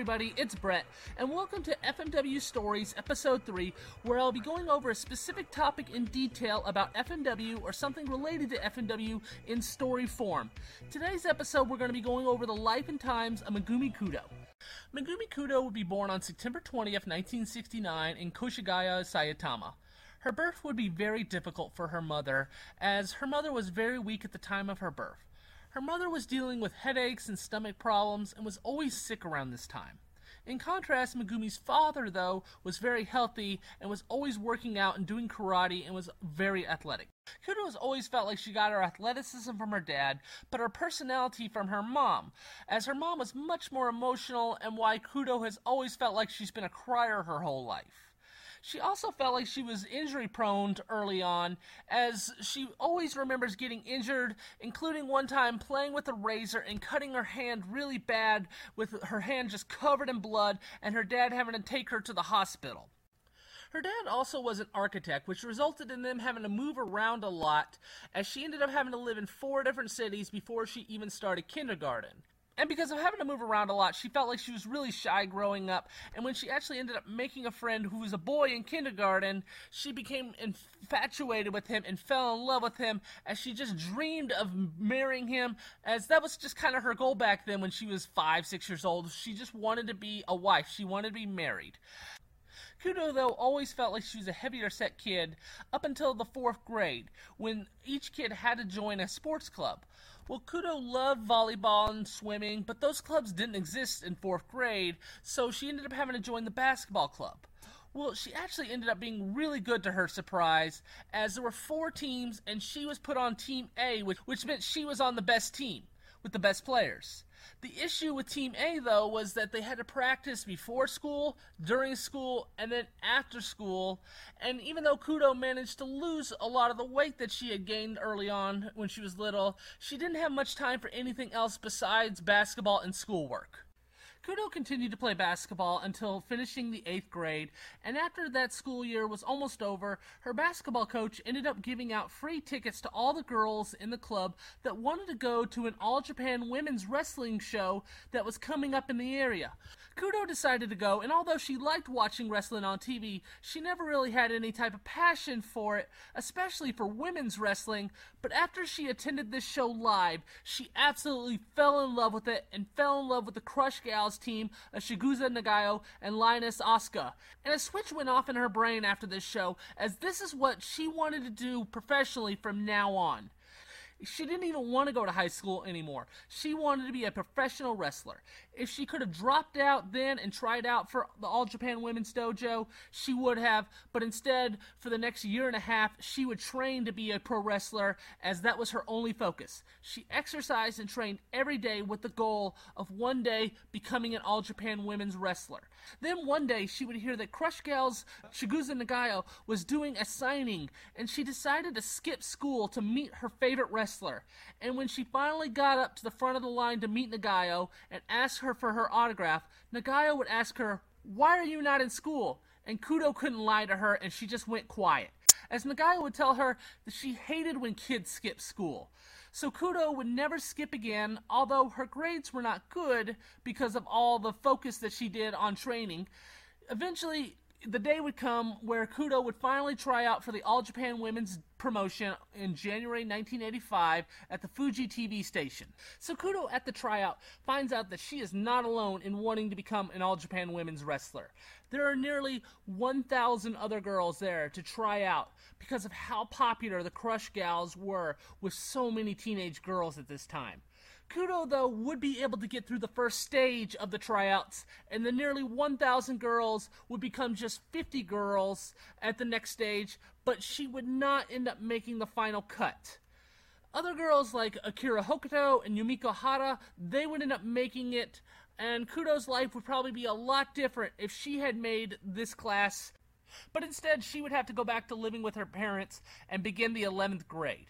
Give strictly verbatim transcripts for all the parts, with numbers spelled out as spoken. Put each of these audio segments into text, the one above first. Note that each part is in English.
everybody, it's Brett, and welcome to F M W Stories Episode three, where I'll be going over a specific topic in detail about F M W or something related to F M W in story form. Today's episode, we're going to be going over the life and times of Megumi Kudo. Megumi Kudo would be born on September twentieth, nineteen sixty-nine in Koshigaya, Saitama. Her birth would be very difficult for her mother, as her mother was very weak at the time of her birth. Her mother was dealing with headaches and stomach problems and was always sick around this time. In contrast, Megumi's father, though, was very healthy and was always working out and doing karate and was very athletic. Kudo has always felt like she got her athleticism from her dad, but her personality from her mom, as her mom was much more emotional, and why Kudo has always felt like she's been a crier her whole life. She also felt like she was injury-prone early on, as she always remembers getting injured, including one time playing with a razor and cutting her hand really bad, with her hand just covered in blood, and her dad having to take her to the hospital. Her dad also was an architect, which resulted in them having to move around a lot, as she ended up having to live in four different cities before she even started kindergarten. And because of having to move around a lot, she felt like she was really shy growing up, and when she actually ended up making a friend who was a boy in kindergarten, she became infatuated with him and fell in love with him, as she just dreamed of marrying him, as that was just kind of her goal back then when she was five, six years old. She just wanted to be a wife. She wanted to be married. Kudo, though, always felt like she was a heavier-set kid up until the fourth grade, when each kid had to join a sports club. Well, Kudo loved volleyball and swimming, but those clubs didn't exist in fourth grade, so she ended up having to join the basketball club. Well, she actually ended up being really good to her surprise, as there were four teams, and she was put on Team A, which, which meant she was on the best team, with the best players. The issue with Team A, though, was that they had to practice before school, during school, and then after school, and even though Kudo managed to lose a lot of the weight that she had gained early on when she was little, she didn't have much time for anything else besides basketball and schoolwork. Kudo continued to play basketball until finishing the eighth grade, and after that school year was almost over, her basketball coach ended up giving out free tickets to all the girls in the club that wanted to go to an All-Japan women's wrestling show that was coming up in the area. Kudo decided to go, and although she liked watching wrestling on T V, she never really had any type of passion for it, especially for women's wrestling, but after she attended this show live, she absolutely fell in love with it, and fell in love with the Crush Gals team of Chigusa Nagayo and Lioness Asuka. And a switch went off in her brain after this show, as this is what she wanted to do professionally from now on. She didn't even want to go to high school anymore. She wanted to be a professional wrestler. If she could have dropped out then and tried out for the All Japan Women's Dojo, she would have, but instead, for the next year and a half, she would train to be a pro wrestler, as that was her only focus. She exercised and trained every day with the goal of one day becoming an All Japan Women's wrestler. Then one day, she would hear that Crush Gals Chigusa Nagayo was doing a signing, and she decided to skip school to meet her favorite wrestler. And when she finally got up to the front of the line to meet Nagayo and ask her for her autograph, Nagayo would ask her, "Why are you not in school?" And Kudo couldn't lie to her, and she just went quiet, as Nagayo would tell her that she hated when kids skipped school. So Kudo would never skip again, although her grades were not good because of all the focus that she did on training. Eventually, the day would come where Kudo would finally try out for the All Japan Women's promotion in January nineteen eighty-five at the Fuji T V station. So Kudo, at the tryout, finds out that she is not alone in wanting to become an All Japan Women's wrestler. There are nearly one thousand other girls there to try out because of how popular the Crush Gals were with so many teenage girls at this time. Kudo, though, would be able to get through the first stage of the tryouts, and the nearly one thousand girls would become just fifty girls at the next stage, but she would not end up making the final cut. Other girls like Akira Hokuto and Yumiko Hara, they would end up making it, and Kudo's life would probably be a lot different if she had made this class, but instead she would have to go back to living with her parents and begin the eleventh grade.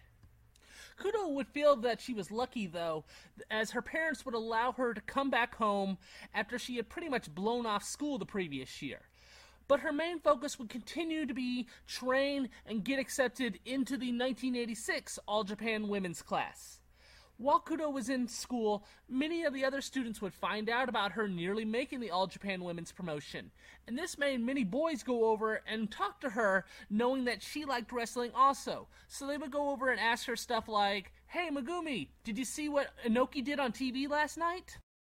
Kudo would feel that she was lucky, though, as her parents would allow her to come back home after she had pretty much blown off school the previous year. But her main focus would continue to be train and get accepted into the nineteen eighty-six All Japan Women's class. While Kudo was in school, many of the other students would find out about her nearly making the All Japan Women's promotion, and this made many boys go over and talk to her, knowing that she liked wrestling also. So they would go over and ask her stuff like, "Hey Megumi, did you see what Inoki did on T V last night?"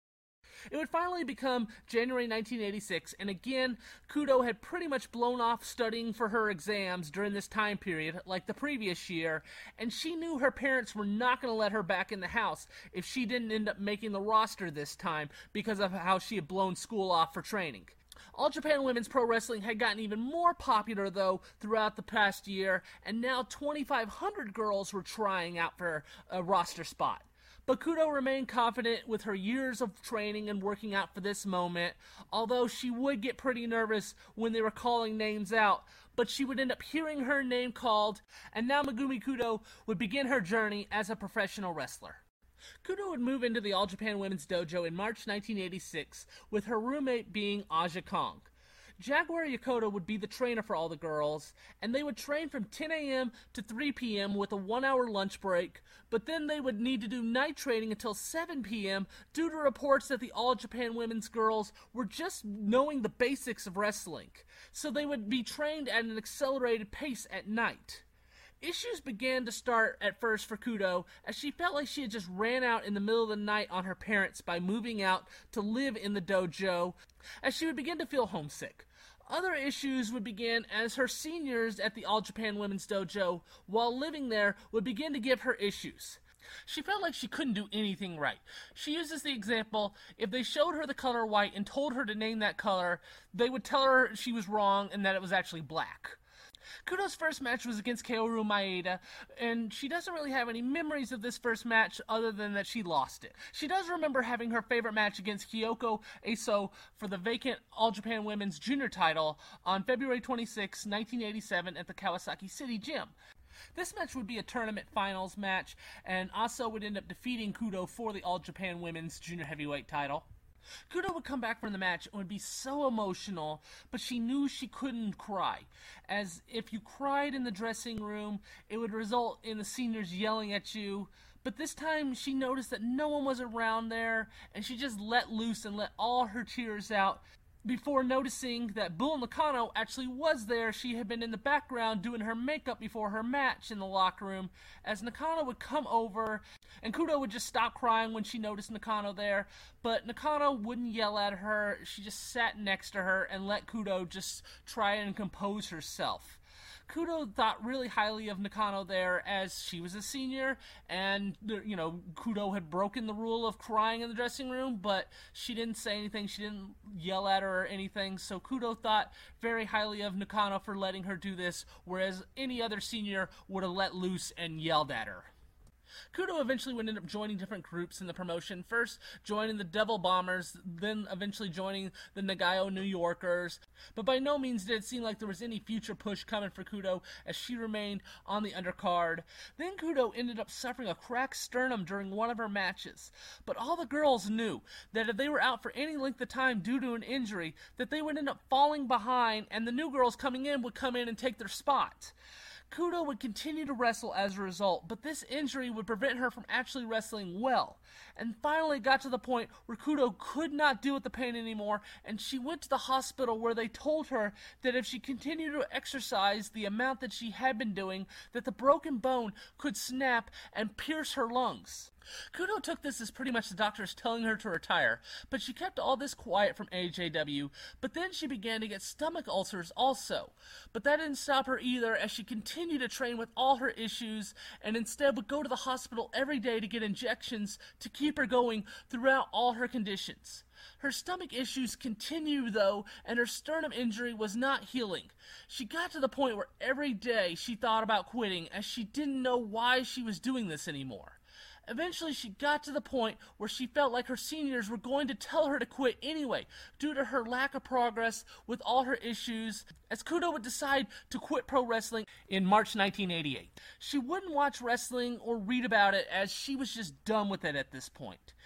It would finally become January nineteen eighty-six, and again, Kudo had pretty much blown off studying for her exams during this time period, like the previous year, and she knew her parents were not going to let her back in the house if she didn't end up making the roster this time because of how she had blown school off for training. All Japan Women's Pro Wrestling had gotten even more popular, though, throughout the past year, and now twenty-five hundred girls were trying out for a roster spot. But Kudo remained confident with her years of training and working out for this moment, although she would get pretty nervous when they were calling names out, but she would end up hearing her name called, and now Megumi Kudo would begin her journey as a professional wrestler. Kudo would move into the All Japan Women's Dojo in March nineteen eighty-six, with her roommate being Aja Kong. Jaguar Yokota would be the trainer for all the girls, and they would train from ten a.m. to three p.m. with a one-hour lunch break, but then they would need to do night training until seven p.m. due to reports that the All Japan Women's girls were just knowing the basics of wrestling, so they would be trained at an accelerated pace at night. Issues began to start at first for Kudo, as she felt like she had just ran out in the middle of the night on her parents by moving out to live in the dojo, as she would begin to feel homesick. Other issues would begin as her seniors at the All Japan Women's Dojo, while living there, would begin to give her issues. She felt like she couldn't do anything right. She uses the example, if they showed her the color white and told her to name that color, they would tell her she was wrong and that it was actually black. Kudo's first match was against Kaoru Maeda, and she doesn't really have any memories of this first match other than that she lost it. She does remember having her favorite match against Kyoko Aso for the vacant All Japan Women's Junior title on February twenty-sixth, nineteen eighty-seven at the Kawasaki City Gym. This match would be a tournament finals match, and Aso would end up defeating Kudo for the All Japan Women's Junior Heavyweight title. Kudo would come back from the match and would be so emotional, but she knew she couldn't cry, as if you cried in the dressing room, it would result in the seniors yelling at you. But this time, she noticed that no one was around there, and she just let loose and let all her tears out, before noticing that Bull Nakano actually was there. She had been in the background doing her makeup before her match in the locker room, as Nakano would come over, and Kudo would just stop crying when she noticed Nakano there, but Nakano wouldn't yell at her. She just sat next to her and let Kudo just try and compose herself. Kudo thought really highly of Nakano there, as she was a senior, and, you know, Kudo had broken the rule of crying in the dressing room, but she didn't say anything, she didn't yell at her or anything, so Kudo thought very highly of Nakano for letting her do this, whereas any other senior would have let loose and yelled at her. Kudo eventually would end up joining different groups in the promotion, first joining the Devil Bombers, then eventually joining the Nagayo New Yorkers, but by no means did it seem like there was any future push coming for Kudo, as she remained on the undercard. Then Kudo ended up suffering a cracked sternum during one of her matches, but all the girls knew that if they were out for any length of time due to an injury, that they would end up falling behind, and the new girls coming in would come in and take their spot. Kudo would continue to wrestle as a result, but this injury would prevent her from actually wrestling well, and finally got to the point where Kudo could not deal with the pain anymore, and she went to the hospital, where they told her that if she continued to exercise the amount that she had been doing, that the broken bone could snap and pierce her lungs. Kudo took this as pretty much the doctors telling her to retire, but she kept all this quiet from A J W, but then she began to get stomach ulcers also. But that didn't stop her either, as she continued to train with all her issues, and instead would go to the hospital every day to get injections to keep her going throughout all her conditions. Her stomach issues continued, though, and her sternum injury was not healing. She got to the point where every day she thought about quitting, as she didn't know why she was doing this anymore. Eventually, she got to the point where she felt like her seniors were going to tell her to quit anyway, due to her lack of progress with all her issues, as Kudo would decide to quit pro wrestling in March nineteen eighty-eight. She wouldn't watch wrestling or read about it, as she was just done with it at this point.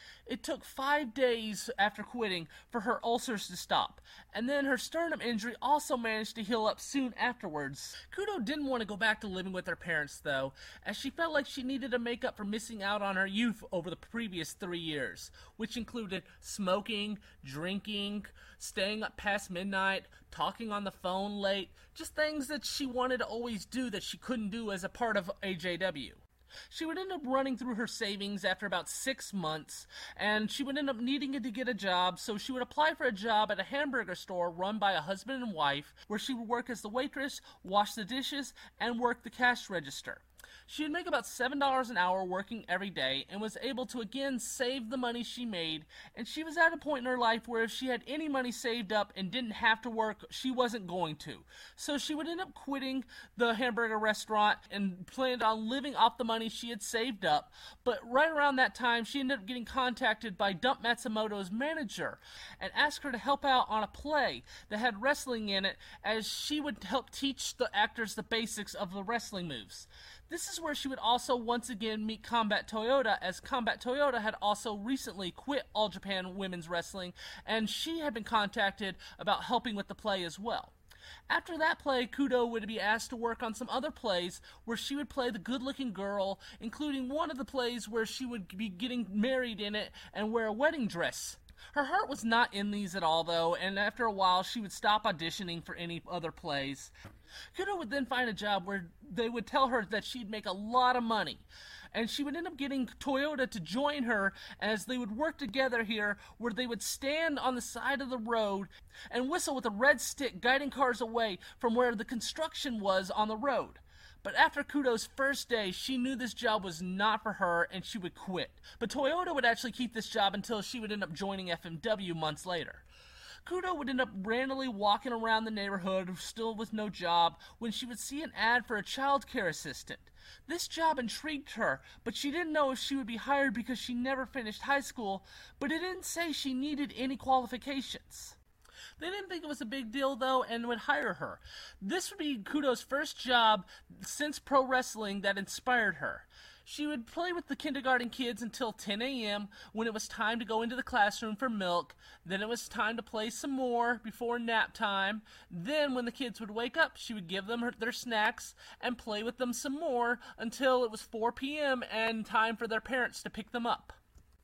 It took five days after quitting for her ulcers to stop, and then her sternum injury also managed to heal up soon afterwards. Kudo didn't want to go back to living with her parents, though, as she felt like she needed to make up for missing out on her youth over the previous three years, which included smoking, drinking, staying up past midnight, talking on the phone late, just things that she wanted to always do that she couldn't do as a part of A J W. She would end up running through her savings after about six months, and she would end up needing to get a job, so she would apply for a job at a hamburger store run by a husband and wife, where she would work as the waitress, wash the dishes, and work the cash register. She would make about seven dollars an hour working every day and was able to again save the money she made, and she was at a point in her life where if she had any money saved up and didn't have to work, she wasn't going to. So she would end up quitting the hamburger restaurant and planned on living off the money she had saved up, but right around that time she ended up getting contacted by Dump Matsumoto's manager and asked her to help out on a play that had wrestling in it, as she would help teach the actors the basics of the wrestling moves. This is where she would also once again meet Combat Toyota, as Combat Toyota had also recently quit All Japan Women's Wrestling, and she had been contacted about helping with the play as well. After that play, Kudo would be asked to work on some other plays where she would play the good-looking girl, including one of the plays where she would be getting married in it and wear a wedding dress. Her heart was not in these at all, though, and after a while she would stop auditioning for any other plays. Kudo would then find a job where they would tell her that she'd make a lot of money, and she would end up getting Toyota to join her as they would work together here, where they would stand on the side of the road and whistle with a red stick, guiding cars away from where the construction was on the road. But after Kudo's first day, she knew this job was not for her and she would quit. But Toyota would actually keep this job until she would end up joining F M W months later. Kudo would end up randomly walking around the neighborhood, still with no job, when she would see an ad for a child care assistant. This job intrigued her, but she didn't know if she would be hired because she never finished high school, but it didn't say she needed any qualifications. They didn't think it was a big deal, though, and would hire her. This would be Kudo's first job since pro wrestling that inspired her. She would play with the kindergarten kids until ten a.m. when it was time to go into the classroom for milk. Then it was time to play some more before nap time. Then when the kids would wake up, she would give them her, their snacks and play with them some more until it was four p.m. and time for their parents to pick them up.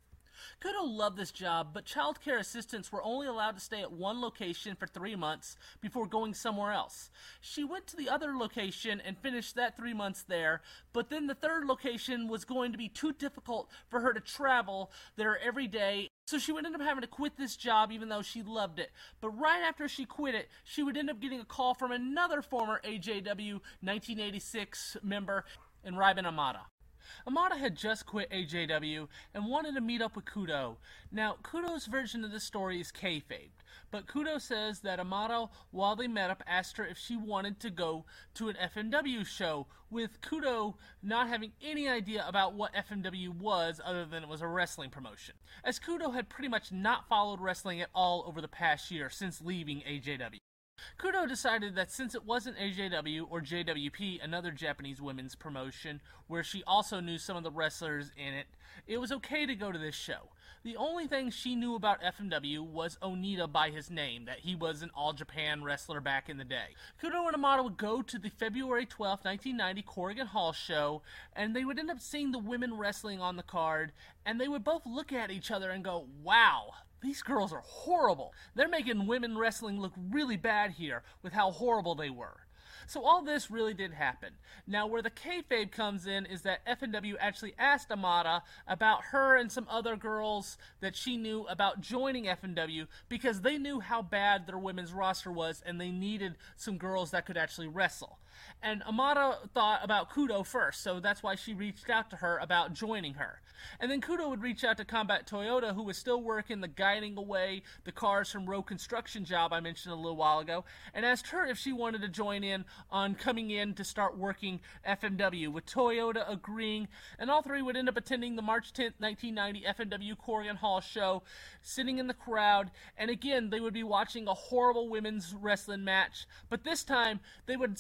Kudo loved this job, but child care assistants were only allowed to stay at one location for three months before going somewhere else. She went to the other location and finished that three months there, but then the third location was going to be too difficult for her to travel there every day, so she would end up having to quit this job even though she loved it. But right after she quit it, she would end up getting a call from another former A J W nineteen eighty-six member, in Raiben Amada. Amada had just quit A J W and wanted to meet up with Kudo. Now, Kudo's version of this story is kayfabed, but Kudo says that Amada, while they met up, asked her if she wanted to go to an F M W show, with Kudo not having any idea about what F M W was other than it was a wrestling promotion, as Kudo had pretty much not followed wrestling at all over the past year since leaving A J W. Kudo decided that since it wasn't A J W or J W P, another Japanese women's promotion, where she also knew some of the wrestlers in it, it was okay to go to this show. The only thing she knew about F M W was Onita by his name, that he was an All-Japan wrestler back in the day. Kudo and Amada would go to the February twelfth, nineteen ninety Corrigan Hall show, and they would end up seeing the women wrestling on the card, and they would both look at each other and go, wow, these girls are horrible. They're making women wrestling look really bad here with how horrible they were. So all this really did happen. Now, where the kayfabe comes in is that F M W actually asked Amada about her and some other girls that she knew about joining F M W because they knew how bad their women's roster was and they needed some girls that could actually wrestle. And Amada thought about Kudo first, so that's why she reached out to her about joining her. And then Kudo would reach out to Combat Toyota, who was still working the guiding away the cars from Row Construction job I mentioned a little while ago, and asked her if she wanted to join in on coming in to start working F M W, with Toyota agreeing, and all three would end up attending the March tenth, nineteen ninety F M W Corrigan Hall show, sitting in the crowd, and again, they would be watching a horrible women's wrestling match, but this time, they would say they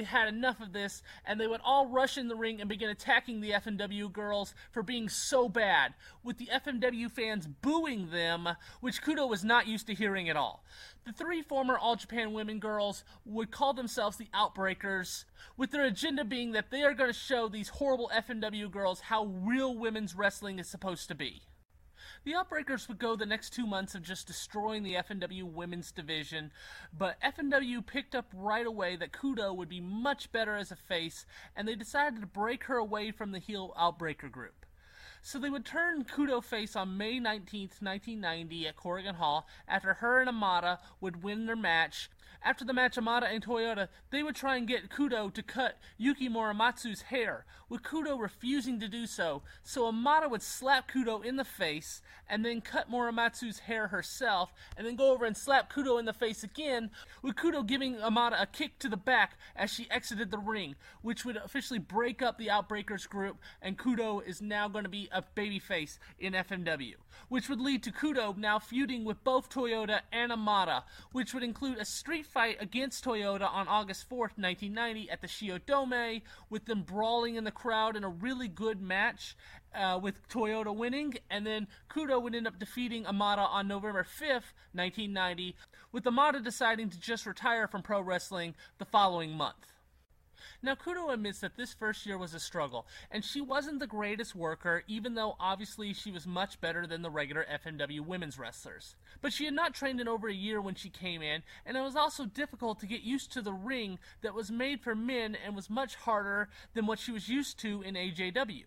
had enough of this, and they would all rush in the ring and begin attacking the F M W girls for being so bad, with the F M W fans booing them, which Kudo was not used to hearing at all. The three former All Japan Women girls would call themselves the Outbreakers, with their agenda being that they are going to show these horrible F M W girls how real women's wrestling is supposed to be. The Outbreakers would go the next two months of just destroying the F M W women's division, but F M W picked up right away that Kudo would be much better as a face, and they decided to break her away from the heel Outbreaker group. So they would turn Kudo face on May nineteenth, nineteen ninety at Korakuen Hall after her and Amada would win their match. After the match, Amada and Toyota, they would try and get Kudo to cut Yuki Muramatsu's hair, with Kudo refusing to do so, so Amada would slap Kudo in the face, and then cut Muramatsu's hair herself, and then go over and slap Kudo in the face again, with Kudo giving Amada a kick to the back as she exited the ring, which would officially break up the Outbreakers group, and Kudo is now going to be a babyface in F M W, which would lead to Kudo now feuding with both Toyota and Amada, which would include a street fight against Toyota on August fourth, nineteen ninety at the Shiodome, with them brawling in the crowd in a really good match, uh, with Toyota winning, and then Kudo would end up defeating Amada on November fifth, nineteen ninety, with Amada deciding to just retire from pro wrestling the following month. Now, Kudo admits that this first year was a struggle, and she wasn't the greatest worker, even though obviously she was much better than the regular F M W women's wrestlers. But she had not trained in over a year when she came in, and it was also difficult to get used to the ring that was made for men and was much harder than what she was used to in A J W.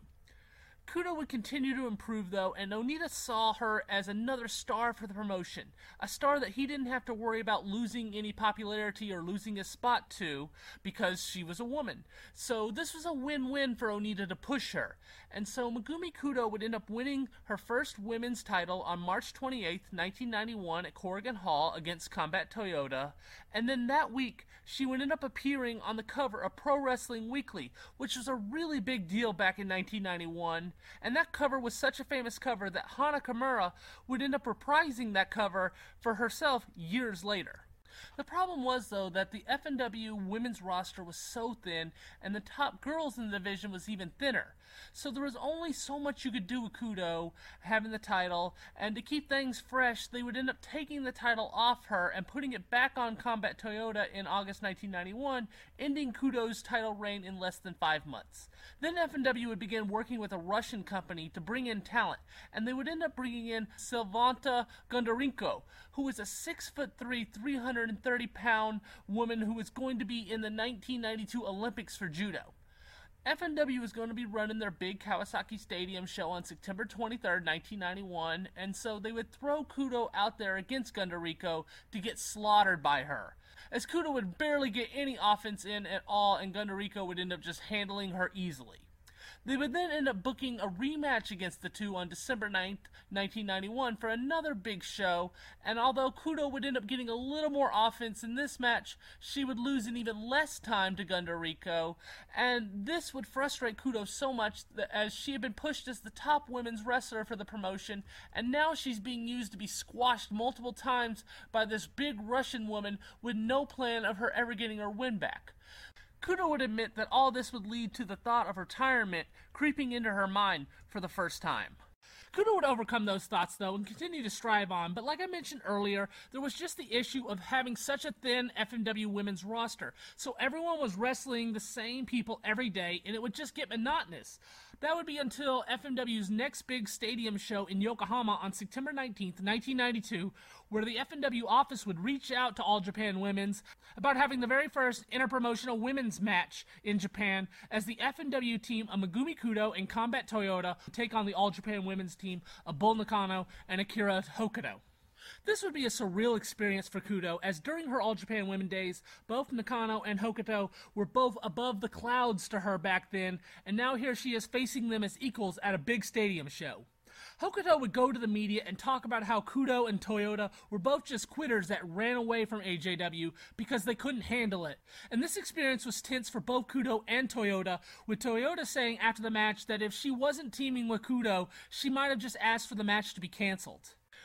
Kudo would continue to improve, though, and Onita saw her as another star for the promotion, a star that he didn't have to worry about losing any popularity or losing a spot to because she was a woman. So this was a win-win for Onita to push her, and so Megumi Kudo would end up winning her first women's title on March twenty-eighth, nineteen ninety-one at Korakuen Hall against Combat Toyota, and then that week she would end up appearing on the cover of Pro Wrestling Weekly, which was a really big deal back in nineteen ninety-one. And that cover was such a famous cover that Hana Kimura would end up reprising that cover for herself years later. The problem was, though, that the F M W women's roster was so thin, and the top girls in the division was even thinner. So there was only so much you could do with Kudo having the title, and to keep things fresh, they would end up taking the title off her and putting it back on Combat Toyota in August nineteen ninety-one, ending Kudo's title reign in less than five months. Then F M W would begin working with a Russian company to bring in talent, and they would end up bringing in Silvanta Gundarenko, who was a six foot three, three hundred thirty pound woman who was going to be in the nineteen ninety-two Olympics for judo. F M W was going to be running their big Kawasaki Stadium show on September twenty-third, nineteen ninety-one, and so they would throw Kudo out there against Gundarenko to get slaughtered by her, as Kudo would barely get any offense in at all, and Gundarenko would end up just handling her easily. They would then end up booking a rematch against the two on December ninth, nineteen ninety-one for another big show, and although Kudo would end up getting a little more offense in this match, she would lose in even less time to Gundarenko, and this would frustrate Kudo so much that as she had been pushed as the top women's wrestler for the promotion, and now she's being used to be squashed multiple times by this big Russian woman with no plan of her ever getting her win back. Kudo would admit that all this would lead to the thought of retirement creeping into her mind for the first time. Kudo would overcome those thoughts, though, and continue to strive on, but like I mentioned earlier, there was just the issue of having such a thin F M W women's roster, so everyone was wrestling the same people every day, and it would just get monotonous. That would be until F M W's next big stadium show in Yokohama on September nineteenth, nineteen ninety-two, where the F M W office would reach out to All Japan Women's about having the very first interpromotional women's match in Japan, as the F M W team of Megumi Kudo and Combat Toyota would take on the All Japan Women's team of Bull Nakano and Akira Hokuto. This would be a surreal experience for Kudo, as during her All Japan Women days, both Nakano and Hokuto were both above the clouds to her back then, and now here she is facing them as equals at a big stadium show. Hokuto would go to the media and talk about how Kudo and Toyota were both just quitters that ran away from A J W because they couldn't handle it. And this experience was tense for both Kudo and Toyota, with Toyota saying after the match that if she wasn't teaming with Kudo, she might have just asked for the match to be canceled.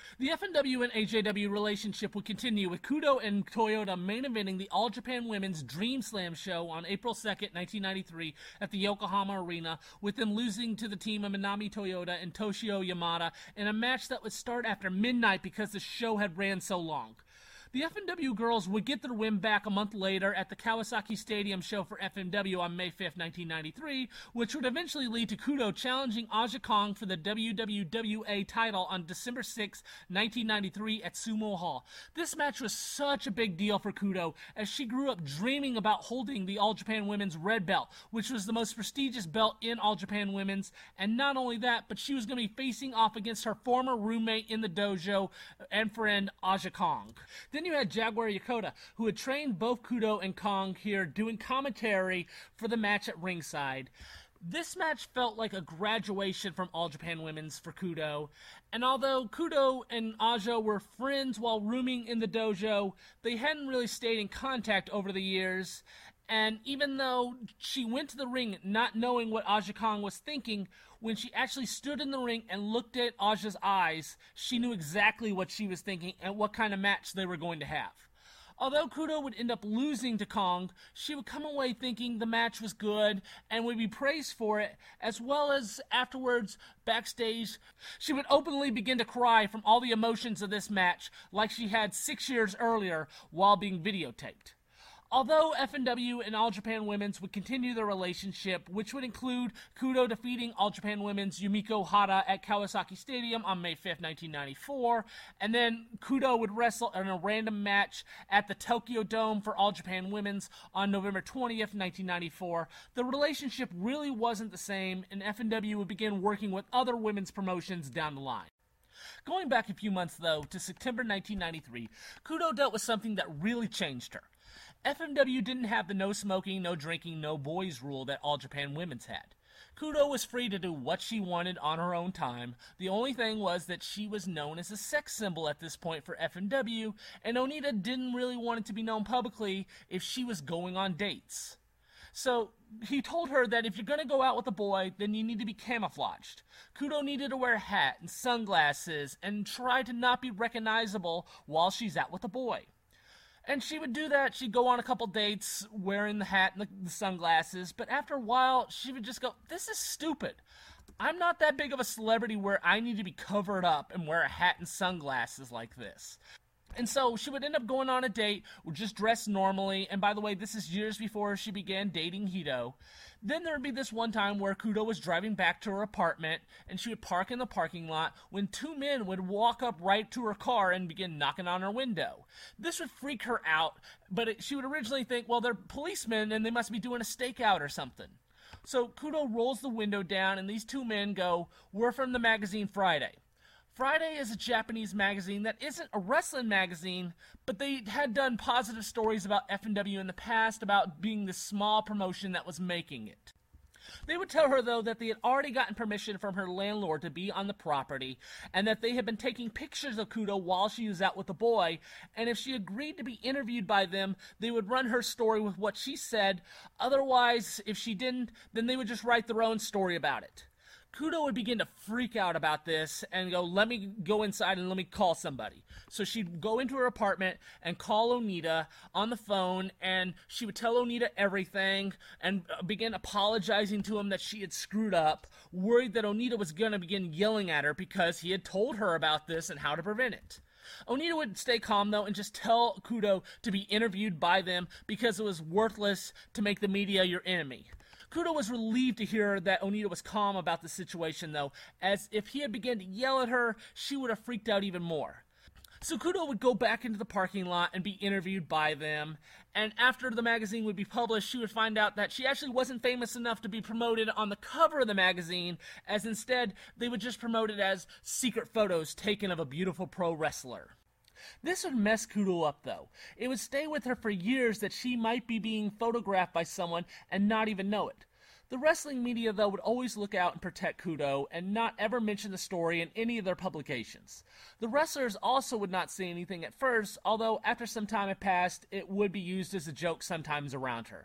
The F M W and A J W relationship would continue, with Kudo and Toyota main eventing the All Japan Women's Dream Slam show on April second, nineteen ninety-three at the Yokohama Arena, with them losing to the team of Minami Toyota and Toshio Yamada in a match that would start after midnight because the show had ran so long. The F M W girls would get their win back a month later at the Kawasaki Stadium show for F M W on May fifth, nineteen ninety-three, which would eventually lead to Kudo challenging Aja Kong for the W W A title on December sixth, nineteen ninety-three at Sumo Hall. This match was such a big deal for Kudo, as she grew up dreaming about holding the All Japan Women's red belt, which was the most prestigious belt in All Japan Women's, and not only that, but she was going to be facing off against her former roommate in the dojo and friend, Aja Kong. Then you had Jaguar Yokota, who had trained both Kudo and Kong here, doing commentary for the match at ringside. This match felt like a graduation from All Japan Women's for Kudo, and although Kudo and Aja were friends while rooming in the dojo, they hadn't really stayed in contact over the years, and even though she went to the ring not knowing what Aja Kong was thinking, when she actually stood in the ring and looked at Aja's eyes, she knew exactly what she was thinking and what kind of match they were going to have. Although Kudo would end up losing to Kong, she would come away thinking the match was good and would be praised for it, as well as afterwards, backstage, she would openly begin to cry from all the emotions of this match, like she had six years earlier while being videotaped. Although F M W and All Japan Women's would continue their relationship, which would include Kudo defeating All Japan Women's Yumiko Hara at Kawasaki Stadium on May fifth, nineteen ninety-four, and then Kudo would wrestle in a random match at the Tokyo Dome for All Japan Women's on November twentieth, nineteen ninety-four, the relationship really wasn't the same, and F M W would begin working with other women's promotions down the line. Going back a few months, though, to September nineteen ninety-three, Kudo dealt with something that really changed her. F M W didn't have the no smoking, no drinking, no boys rule that All Japan Women's had. Kudo was free to do what she wanted on her own time. The only thing was that she was known as a sex symbol at this point for F M W, and Onita didn't really want it to be known publicly if she was going on dates. So he told her that if you're going to go out with a boy, then you need to be camouflaged. Kudo needed to wear a hat and sunglasses and try to not be recognizable while she's out with a boy. And she would do that. She'd go on a couple dates wearing the hat and the, the sunglasses, but after a while, she would just go, this is stupid. I'm not that big of a celebrity where I need to be covered up and wear a hat and sunglasses like this. And so she would end up going on a date, just dressed normally, and by the way, this is years before she began dating Hito. Then there would be this one time where Kudo was driving back to her apartment, and she would park in the parking lot when two men would walk up right to her car and begin knocking on her window. This would freak her out, but it, she would originally think, well, they're policemen and they must be doing a stakeout or something. So Kudo rolls the window down, and these two men go, "We're from the magazine Friday." Friday is a Japanese magazine that isn't a wrestling magazine, but they had done positive stories about F M W in the past about being this small promotion that was making it. They would tell her, though, that they had already gotten permission from her landlord to be on the property, and that they had been taking pictures of Kudo while she was out with the boy, and if she agreed to be interviewed by them, they would run her story with what she said. Otherwise, if she didn't, then they would just write their own story about it. Kudo would begin to freak out about this and go, let me go inside and let me call somebody. So she'd go into her apartment and call Onita on the phone, and she would tell Onita everything and begin apologizing to him that she had screwed up, worried that Onita was going to begin yelling at her because he had told her about this and how to prevent it. Onita would stay calm, though, and just tell Kudo to be interviewed by them because it was worthless to make the media your enemy. Kudo was relieved to hear that Onita was calm about the situation, though, as if he had begun to yell at her, she would have freaked out even more. So Kudo would go back into the parking lot and be interviewed by them, and after the magazine would be published, she would find out that she actually wasn't famous enough to be promoted on the cover of the magazine, as instead they would just promote it as secret photos taken of a beautiful pro wrestler. This would mess Kudo up, though. It would stay with her for years that she might be being photographed by someone and not even know it. The wrestling media, though, would always look out and protect Kudo and not ever mention the story in any of their publications. The wrestlers also would not say anything at first, although after some time had passed, it would be used as a joke sometimes around her.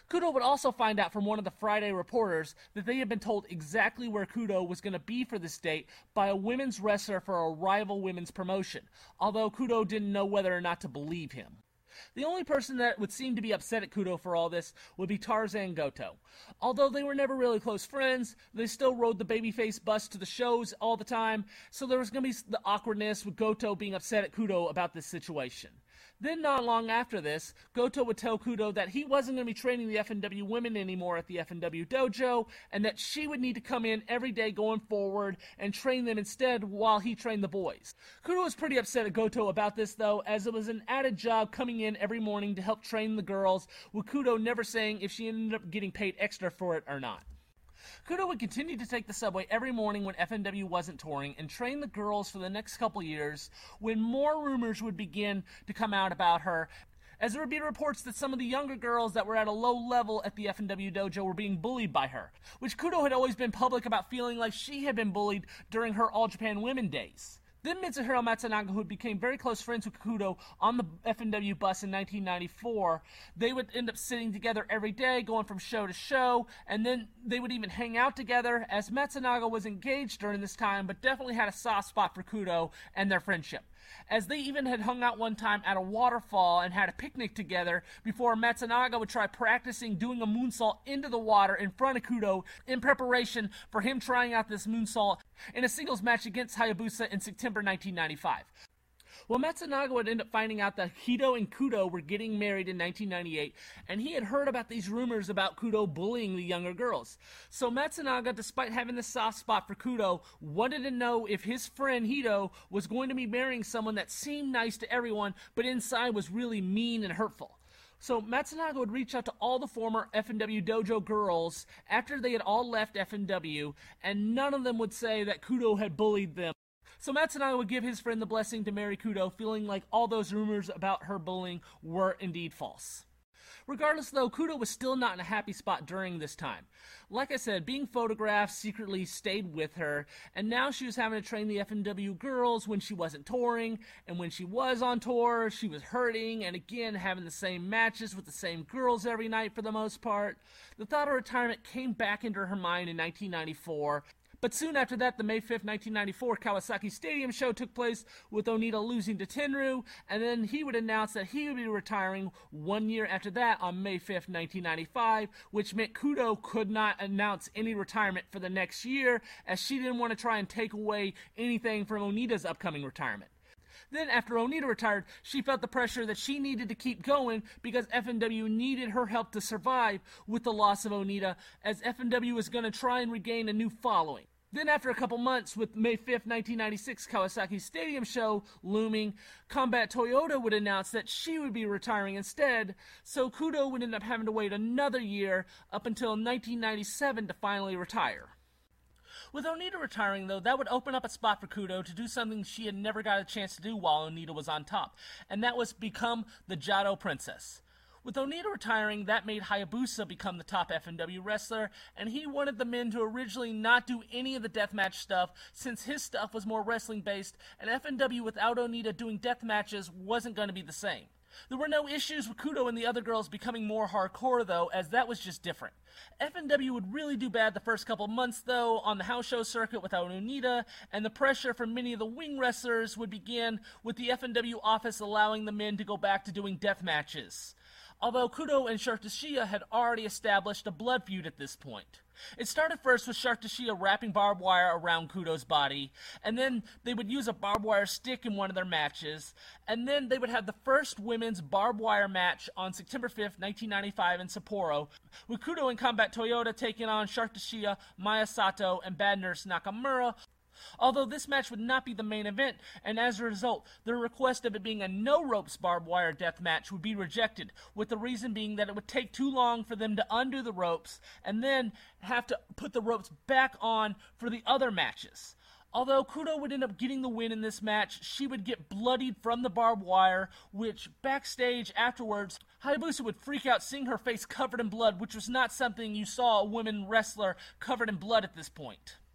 Kudo would also find out from one of the Friday reporters that they had been told exactly where Kudo was going to be for this date by a women's wrestler for a rival women's promotion, although Kudo didn't know whether or not to believe him. The only person that would seem to be upset at Kudo for all this would be Tarzan Goto. Although they were never really close friends, they still rode the babyface bus to the shows all the time, so there was going to be the awkwardness with Goto being upset at Kudo about this situation. Then, not long after this, Goto would tell Kudo that he wasn't going to be training the F M W women anymore at the F M W dojo, and that she would need to come in every day going forward and train them instead while he trained the boys. Kudo was pretty upset at Goto about this, though, as it was an added job coming in every morning to help train the girls, with Kudo never saying if she ended up getting paid extra for it or not. Kudo would continue to take the subway every morning when F M W wasn't touring and train the girls for the next couple years, when more rumors would begin to come out about her, as there would be reports that some of the younger girls that were at a low level at the F M W dojo were being bullied by her, which Kudo had always been public about feeling like she had been bullied during her All Japan Women days. Then Mitsuhiro Matsunaga, who became very close friends with Kudo on the F M W bus in nineteen ninety-four, they would end up sitting together every day, going from show to show, and then they would even hang out together, as Matsunaga was engaged during this time, but definitely had a soft spot for Kudo and their friendship, as they even had hung out one time at a waterfall and had a picnic together before Matsunaga would try practicing doing a moonsault into the water in front of Kudo in preparation for him trying out this moonsault in a singles match against Hayabusa in September nineteen ninety-five. Well, Matsunaga would end up finding out that Hito and Kudo were getting married in nineteen ninety-eight, and he had heard about these rumors about Kudo bullying the younger girls. So Matsunaga, despite having the soft spot for Kudo, wanted to know if his friend Hito was going to be marrying someone that seemed nice to everyone, but inside was really mean and hurtful. So Matsunaga would reach out to all the former F M W dojo girls after they had all left F M W, and none of them would say that Kudo had bullied them. So Matsunaga would give his friend the blessing to marry Kudo, feeling like all those rumors about her bullying were indeed false. Regardless, though, Kudo was still not in a happy spot during this time. Like I said, being photographed secretly stayed with her, and now she was having to train the F M W girls when she wasn't touring, and when she was on tour, she was hurting, and again having the same matches with the same girls every night for the most part. The thought of retirement came back into her mind in nineteen ninety-four, but soon after that, the May fifth, nineteen ninety-four Kawasaki Stadium show took place, with Onita losing to Tenryu, and then he would announce that he would be retiring one year after that on May fifth, nineteen ninety-five, which meant Kudo could not announce any retirement for the next year, as she didn't want to try and take away anything from Onita's upcoming retirement. Then, after Onita retired, she felt the pressure that she needed to keep going because F M W needed her help to survive with the loss of Onita, as F M W was going to try and regain a new following. Then, after a couple months, with May fifth, nineteen ninety-six Kawasaki Stadium show looming, Combat Toyota would announce that she would be retiring instead, so Kudo would end up having to wait another year up until nineteen ninety-seven to finally retire. With Onita retiring, though, that would open up a spot for Kudo to do something she had never got a chance to do while Onita was on top, and that was become the Jado Princess. With Onita retiring, that made Hayabusa become the top F M W wrestler, and he wanted the men to originally not do any of the deathmatch stuff, since his stuff was more wrestling-based, and F M W without Onita doing death matches wasn't going to be the same. There were no issues with Kudo and the other girls becoming more hardcore, though, as that was just different. F M W would really do bad the first couple months, though, on the house show circuit without Onita, and the pressure from many of the wing wrestlers would begin with the F M W office allowing the men to go back to doing death matches, although Kudo and Shark Tsuchiya had already established a blood feud at this point. It started first with Shark Tsuchiya wrapping barbed wire around Kudo's body, and then they would use a barbed wire stick in one of their matches, and then they would have the first women's barbed wire match on September fifth, nineteen ninety-five in Sapporo, with Kudo and Combat Toyota taking on Shark Tsuchiya, Maya Sato, and Bad Nurse Nakamura, although this match would not be the main event, and as a result, the request of it being a no-ropes barbed wire death match would be rejected, with the reason being that it would take too long for them to undo the ropes, and then have to put the ropes back on for the other matches. Although Kudo would end up getting the win in this match, she would get bloodied from the barbed wire, which backstage afterwards, Hayabusa would freak out seeing her face covered in blood, which was not something you saw a woman wrestler covered in blood at this point.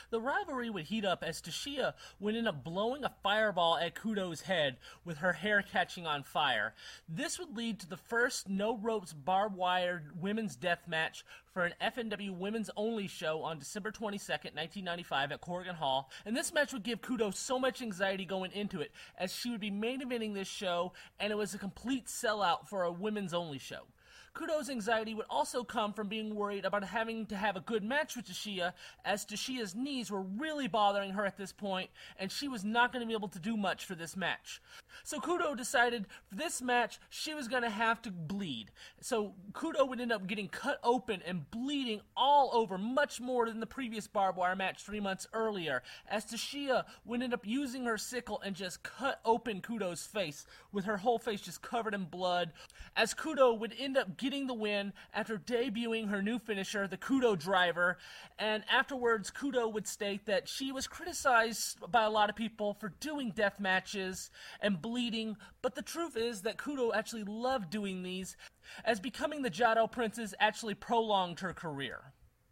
The rivalry would heat up as Toshiya would end up blowing a fireball at Kudo's head with her hair catching on fire. This would lead to the first no-ropes barbed wire women's death match for an F N W women's only show on December twenty-second, nineteen ninety-five at Corrigan Hall, and this match would give Kudo so much anxiety going into it, as she would be main eventing this show, and it was a complete sellout for a women's only show. Kudo's anxiety would also come from being worried about having to have a good match with Toshiya, as Toshiya's knees were really bothering her at this point, and she was not going to be able to do much for this match. So Kudo decided for this match, she was going to have to bleed. So Kudo would end up getting cut open and bleeding all over, much more than the previous barbed wire match three months earlier, as Toshiya would end up using her sickle and just cut open Kudo's face, with her whole face just covered in blood, as Kudo would end up getting the win after debuting her new finisher, the Kudo Driver, and afterwards Kudo would state that she was criticized by a lot of people for doing death matches and bleeding, but the truth is that Kudo actually loved doing these, as becoming the Jado Princess actually prolonged her career.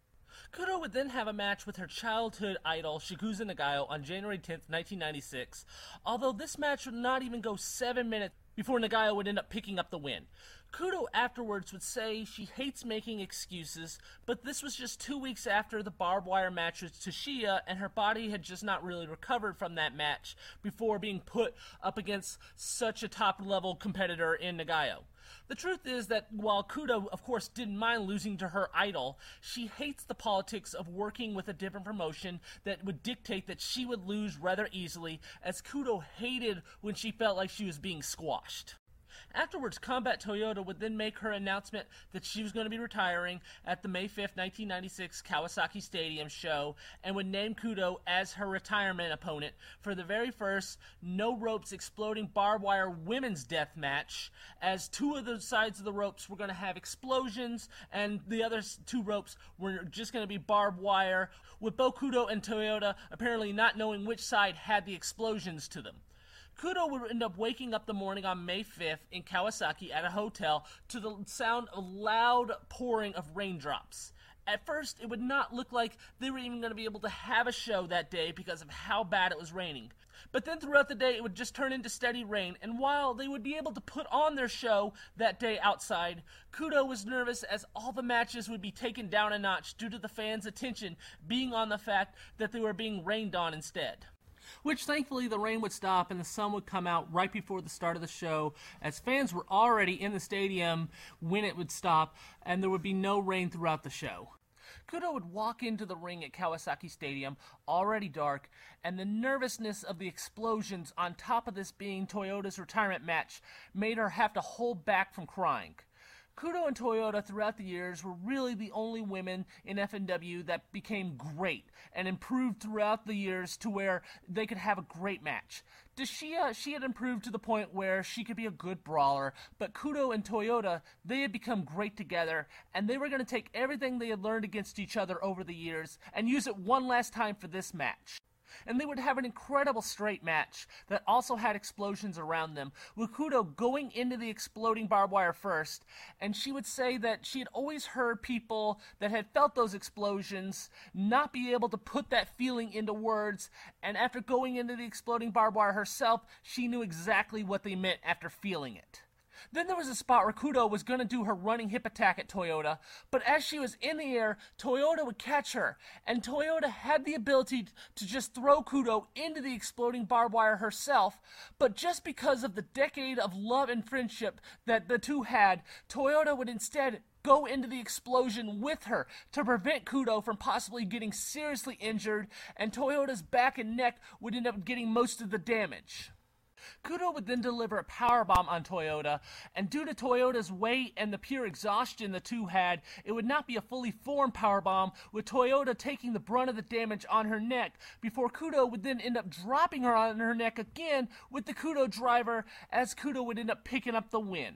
Kudo would then have a match with her childhood idol, Chigusa Nagayo, on January tenth, nineteen ninety-six, although this match would not even go seven minutes before Nagayo would end up picking up the win. Kudo afterwards would say she hates making excuses, but this was just two weeks after the barbed wire match with Toshiya, and her body had just not really recovered from that match before being put up against such a top-level competitor in Nagayo. The truth is that while Kudo, of course, didn't mind losing to her idol, she hates the politics of working with a different promotion that would dictate that she would lose rather easily, as Kudo hated when she felt like she was being squashed. Afterwards, Combat Toyota would then make her announcement that she was going to be retiring at the May fifth, nineteen ninety-six Kawasaki Stadium show, and would name Kudo as her retirement opponent for the very first no-ropes exploding barbed wire women's death match, as two of the sides of the ropes were going to have explosions, and the other two ropes were just going to be barbed wire, with both Kudo and Toyota apparently not knowing which side had the explosions to them. Kudo would end up waking up the morning on May fifth in Kawasaki at a hotel to the sound of loud pouring of raindrops. At first, it would not look like they were even going to be able to have a show that day because of how bad it was raining. But then throughout the day, it would just turn into steady rain, and while they would be able to put on their show that day outside, Kudo was nervous as all the matches would be taken down a notch due to the fans' attention being on the fact that they were being rained on instead. Which thankfully the rain would stop and the sun would come out right before the start of the show, as fans were already in the stadium when it would stop, and there would be no rain throughout the show. Kudo would walk into the ring at Kawasaki Stadium, already dark, and the nervousness of the explosions on top of this being Toyota's retirement match made her have to hold back from crying. Kudo and Toyota throughout the years were really the only women in F N W that became great and improved throughout the years to where they could have a great match. Toshiya, she had improved to the point where she could be a good brawler, but Kudo and Toyota, they had become great together, and they were going to take everything they had learned against each other over the years and use it one last time for this match. And they would have an incredible straight match that also had explosions around them, with Kudo going into the exploding barbed wire first, and she would say that she had always heard people that had felt those explosions not be able to put that feeling into words, and after going into the exploding barbed wire herself, she knew exactly what they meant after feeling it. Then there was a spot where Kudo was going to do her running hip attack at Toyota, but as she was in the air, Toyota would catch her, and Toyota had the ability to just throw Kudo into the exploding barbed wire herself, but just because of the decade of love and friendship that the two had, Toyota would instead go into the explosion with her to prevent Kudo from possibly getting seriously injured, and Toyota's back and neck would end up getting most of the damage. Kudo would then deliver a powerbomb on Toyota, and due to Toyota's weight and the pure exhaustion the two had, it would not be a fully formed powerbomb, with Toyota taking the brunt of the damage on her neck, before Kudo would then end up dropping her on her neck again with the Kudo driver, as Kudo would end up picking up the win.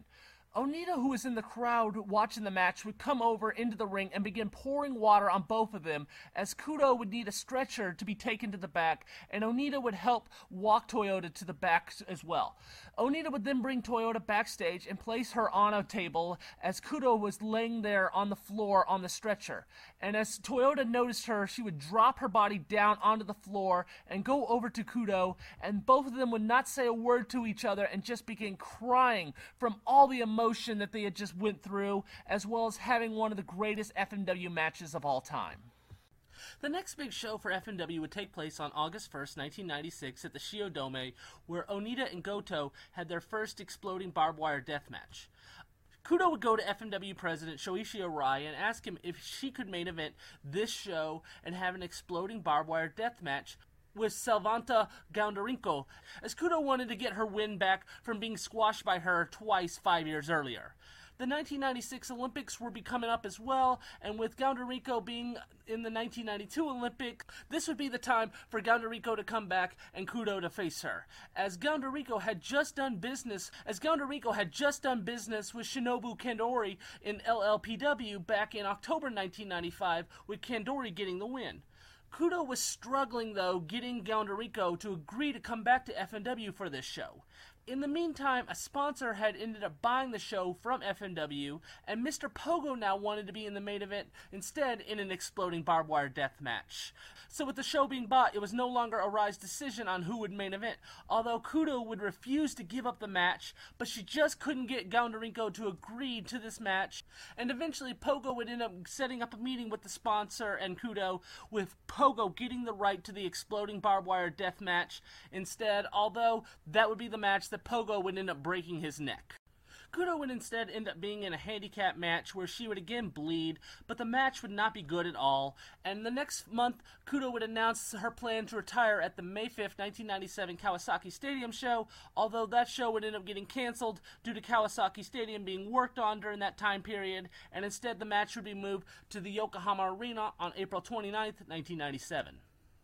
Onita, who was in the crowd watching the match, would come over into the ring and begin pouring water on both of them, as Kudo would need a stretcher to be taken to the back, and Onita would help walk Toyota to the back as well. Onita would then bring Toyota backstage and place her on a table as Kudo was laying there on the floor on the stretcher. And as Toyota noticed her, she would drop her body down onto the floor and go over to Kudo, and both of them would not say a word to each other and just begin crying from all the emotion that they had just went through, as well as having one of the greatest F M W matches of all time. The next big show for F M W would take place on August first, nineteen ninety-six at the Shiodome, where Onita and Goto had their first exploding barbed wire death match. Kudo would go to F M W president Shoichi Arai and ask him if she could main event this show and have an exploding barbed wire death match with Salvanta Gaundarenko, as Kudo wanted to get her win back from being squashed by her twice five years earlier. The nineteen ninety-six Olympics were coming up as well, and with Gaundarenko being in the nineteen ninety-two Olympics, this would be the time for Gaundarenko to come back and Kudo to face her. As Gaundarenko had just done business, as Gaundarenko had just done business with Shinobu Kandori in L L P W back in October nineteen ninety-five, with Kandori getting the win. Kudo was struggling, though, getting Gaundarenko to agree to come back to F M W for this show. In the meantime, a sponsor had ended up buying the show from F M W, and Mister Pogo now wanted to be in the main event instead in an exploding barbed wire death match. So with the show being bought, it was no longer Arai's decision on who would main event, although Kudo would refuse to give up the match, but she just couldn't get Gaundarenko to agree to this match, and eventually Pogo would end up setting up a meeting with the sponsor and Kudo, with Pogo getting the right to the exploding barbed wire death match instead, although that would be the match that Pogo would end up breaking his neck. Kudo would instead end up being in a handicap match where she would again bleed, but the match would not be good at all, and the next month, Kudo would announce her plan to retire at the May fifth, nineteen ninety-seven Kawasaki Stadium show, although that show would end up getting canceled due to Kawasaki Stadium being worked on during that time period, and instead the match would be moved to the Yokohama Arena on April twenty-ninth, nineteen ninety-seven.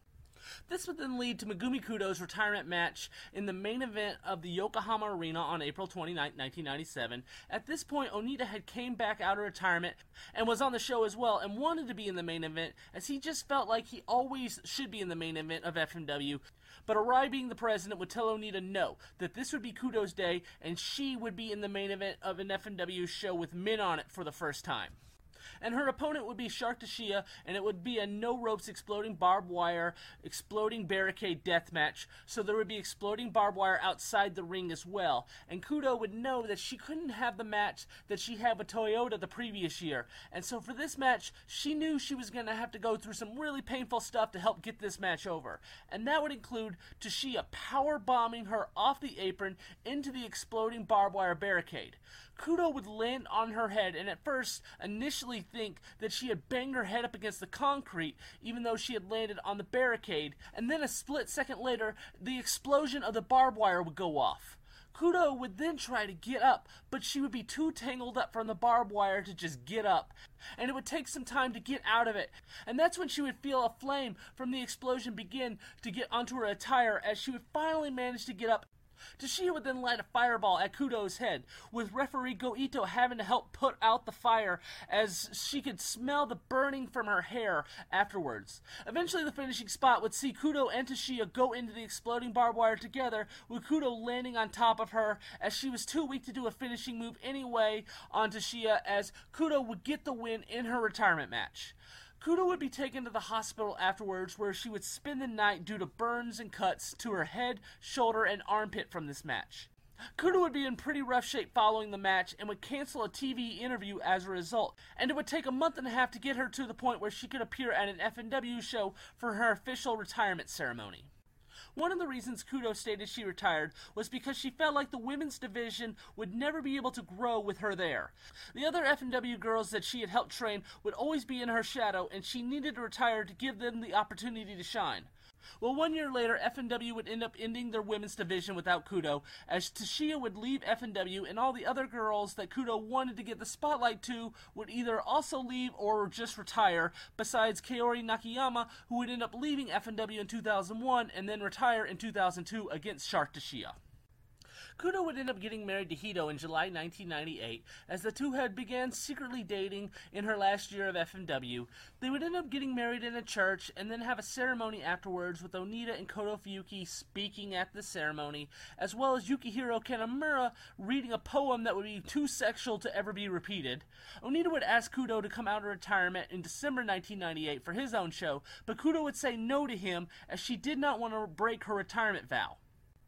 This would then lead to Megumi Kudo's retirement match in the main event of the Yokohama Arena on April twenty-ninth, nineteen ninety-seven. At this point, Onita had came back out of retirement and was on the show as well and wanted to be in the main event, as he just felt like he always should be in the main event of F M W. But Arai, being the president, would tell Onita no, that this would be Kudo's day and she would be in the main event of an F M W show with men on it for the first time. And her opponent would be Shark Tashia, and it would be a no-ropes exploding barbed wire, exploding barricade death match, so there would be exploding barbed wire outside the ring as well. And Kudo would know that she couldn't have the match that she had with Toyota the previous year, and so for this match, she knew she was going to have to go through some really painful stuff to help get this match over. And that would include Tashia power-bombing her off the apron into the exploding barbed wire barricade. Kudo would land on her head and at first initially think that she had banged her head up against the concrete, even though she had landed on the barricade, and then a split second later, the explosion of the barbed wire would go off. Kudo would then try to get up, but she would be too tangled up from the barbed wire to just get up, and it would take some time to get out of it, and that's when she would feel a flame from the explosion begin to get onto her attire as she would finally manage to get up. Tashia would then light a fireball at Kudo's head, with referee Go Ito having to help put out the fire as she could smell the burning from her hair afterwards. Eventually the finishing spot would see Kudo and Tashia go into the exploding barbed wire together, with Kudo landing on top of her as she was too weak to do a finishing move anyway on Tashia, as Kudo would get the win in her retirement match. Kudo would be taken to the hospital afterwards, where she would spend the night due to burns and cuts to her head, shoulder, and armpit from this match. Kudo would be in pretty rough shape following the match and would cancel a T V interview as a result, and it would take a month and a half to get her to the point where she could appear at an F M W show for her official retirement ceremony. One of the reasons Kudo stated she retired was because she felt like the women's division would never be able to grow with her there. The other F M W girls that she had helped train would always be in her shadow, and she needed to retire to give them the opportunity to shine. Well, one year later, F M W would end up ending their women's division without Kudo, as Tashia would leave F M W, and all the other girls that Kudo wanted to get the spotlight to would either also leave or just retire, besides Kaori Nakayama, who would end up leaving F M W in two thousand one and then retire in two thousand two against Shark Tashia. Kudo would end up getting married to Hito in July nineteen ninety-eight, as the two had began secretly dating in her last year of F M W. They would end up getting married in a church, and then have a ceremony afterwards with Onita and Koto Fuyuki speaking at the ceremony, as well as Yukihiro Kanamura reading a poem that would be too sexual to ever be repeated. Onita would ask Kudo to come out of retirement in December nineteen ninety-eight for his own show, but Kudo would say no to him, as she did not want to break her retirement vow.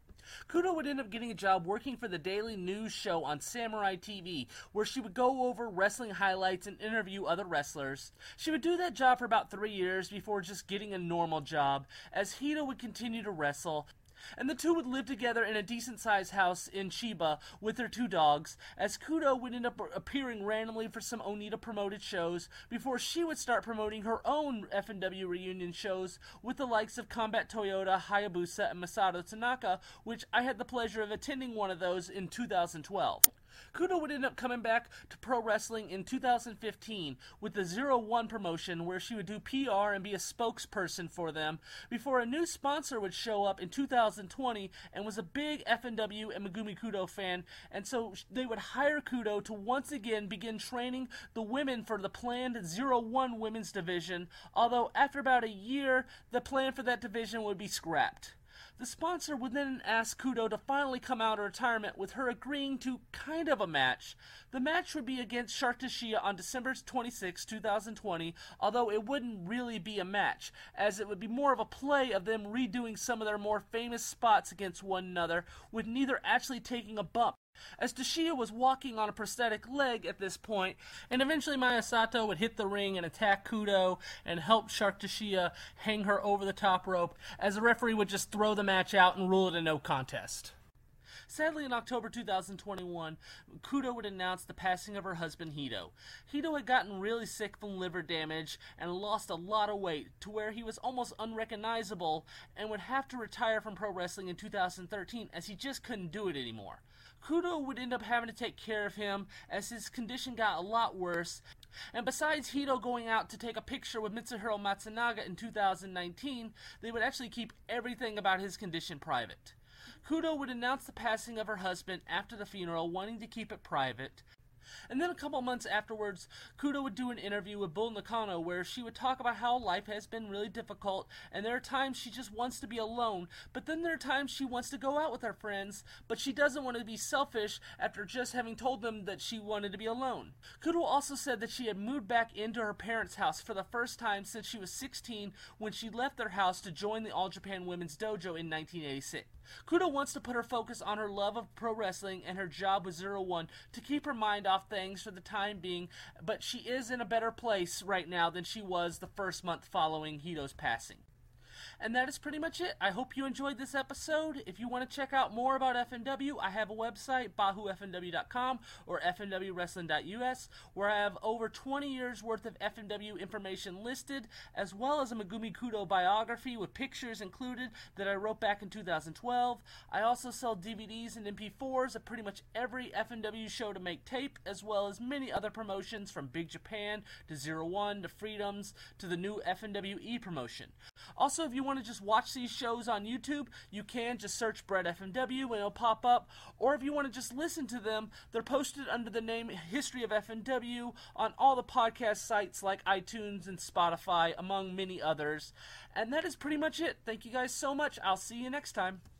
Kudo would end up getting a job working for the daily news show on Samurai T V, where she would go over wrestling highlights and interview other wrestlers. She would do that job for about three years before just getting a normal job, as Hito would continue to wrestle, and the two would live together in a decent-sized house in Chiba with their two dogs, as Kudo would end up appearing randomly for some Onita-promoted shows before she would start promoting her own F M W reunion shows with the likes of Combat Toyota, Hayabusa, and Masato Tanaka, which I had the pleasure of attending one of those in two thousand twelve. Kudo would end up coming back to pro wrestling in two thousand fifteen with the Zero One promotion, where she would do P R and be a spokesperson for them, before a new sponsor would show up in two thousand twenty and was a big F M W and Megumi Kudo fan, and so they would hire Kudo to once again begin training the women for the planned Zero One women's division, although after about a year, the plan for that division would be scrapped. The sponsor would then ask Kudo to finally come out of retirement, with her agreeing to kind of a match. The match would be against Shark Tashia on December twenty-sixth, two thousand twenty, although it wouldn't really be a match, as it would be more of a play of them redoing some of their more famous spots against one another, with neither actually taking a bump, as Tashia was walking on a prosthetic leg at this point, and eventually Maya Sato would hit the ring and attack Kudo and help Shark Tashia hang her over the top rope, as the referee would just throw the match out and rule it a no contest. Sadly, in October two thousand twenty-one, Kudo would announce the passing of her husband, Hito. Hito had gotten really sick from liver damage and lost a lot of weight, to where he was almost unrecognizable and would have to retire from pro wrestling in two thousand thirteen, as he just couldn't do it anymore. Kudo would end up having to take care of him, as his condition got a lot worse, and besides Hito going out to take a picture with Mitsuhiro Matsunaga in two thousand nineteen, they would actually keep everything about his condition private. Kudo would announce the passing of her husband after the funeral, wanting to keep it private. And then a couple months afterwards, Kudo would do an interview with Bull Nakano, where she would talk about how life has been really difficult, and there are times she just wants to be alone, but then there are times she wants to go out with her friends, but she doesn't want to be selfish after just having told them that she wanted to be alone. Kudo also said that she had moved back into her parents' house for the first time since she was sixteen, when she left their house to join the All Japan Women's Dojo in nineteen eighty-six. Kudo wants to put her focus on her love of pro wrestling and her job with Zero One to keep her mind off things for the time being, but she is in a better place right now than she was the first month following Hito's passing. And that is pretty much it. I hope you enjoyed this episode. If you want to check out more about F M W, I have a website, bahoo f m w dot com or f m w wrestling dot u s, where I have over twenty years worth of F M W information listed, as well as a Megumi Kudo biography with pictures included that I wrote back in two thousand twelve. I also sell D V Ds and M P fours of pretty much every F M W show to make tape, as well as many other promotions from Big Japan to Zero One to Freedoms to the new F M W E promotion. Also, if you want to just watch these shows on YouTube, you can just search Brett F M W and it'll pop up. Or if you want to just listen to them, they're posted under the name History of F M W on all the podcast sites like iTunes and Spotify, among many others. And that is pretty much it. Thank you guys so much. I'll see you next time.